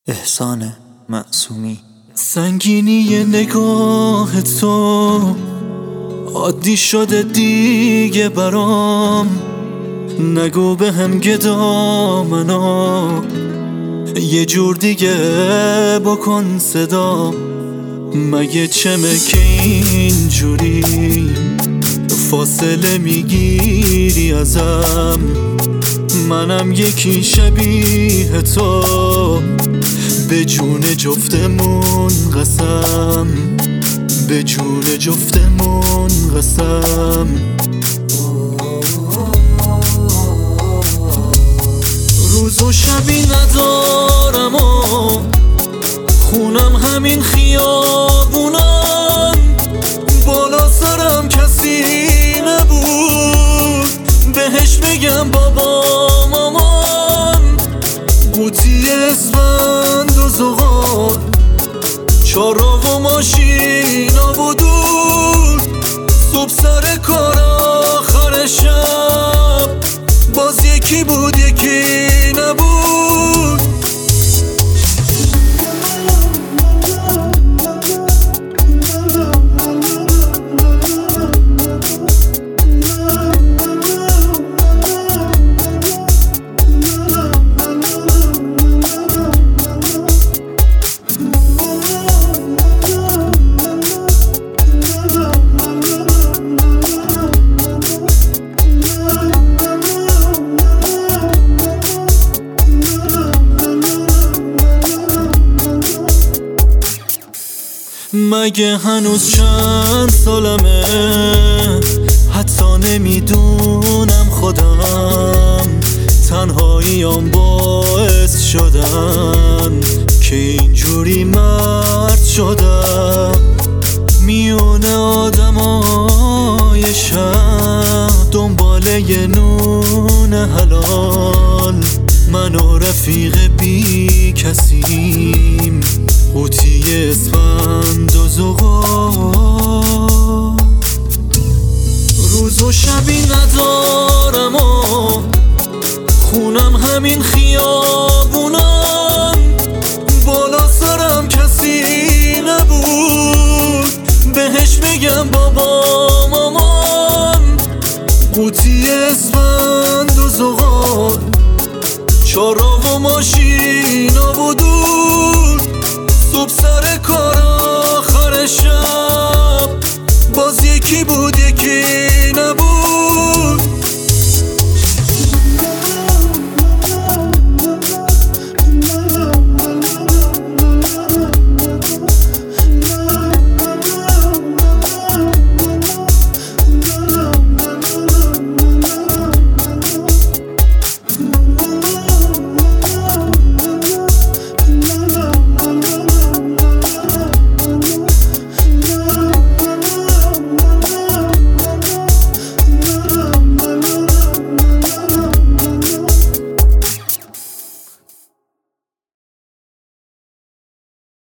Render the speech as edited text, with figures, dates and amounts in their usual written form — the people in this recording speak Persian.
احسان معصومی. سنگینی نگاه تو عادی شده دیگه برام، نگو به هم گدا منو یه جور دیگه بکن صدا. مگه چمه که اینجوری فاصله میگیری ازم؟ منم یکی شبیه تو، به جون جفتمون قسم، به جون جفتمون قسم. روز و شبی ندارم و خونم همین خیابونم، بالا سرم کسی نبود بهش بگم بابا مامان. قوطی اسفند و زغال، چراغ و ماشینا و دور، صبح سر کار آخر شب باز یکی بود یکی نبود. مگه هنوز چند سالمه؟ حتی نمیدونم خودم، تنهاییام باعث شدن که اینجوری مرد شدم. میونه آدمای شهر دنبال یه نون حلال، من و رفیق بی کسیم، قوطی اسفند و زغال. روز و شبی ندارم و خونم همین خیابونم، بالا سرم کسی نبود بهش بگم بابا مامان. قوطی اسفند و زغال، چراغ و ماشینا و دور، صبح سر کار آخر شب باز یکی بود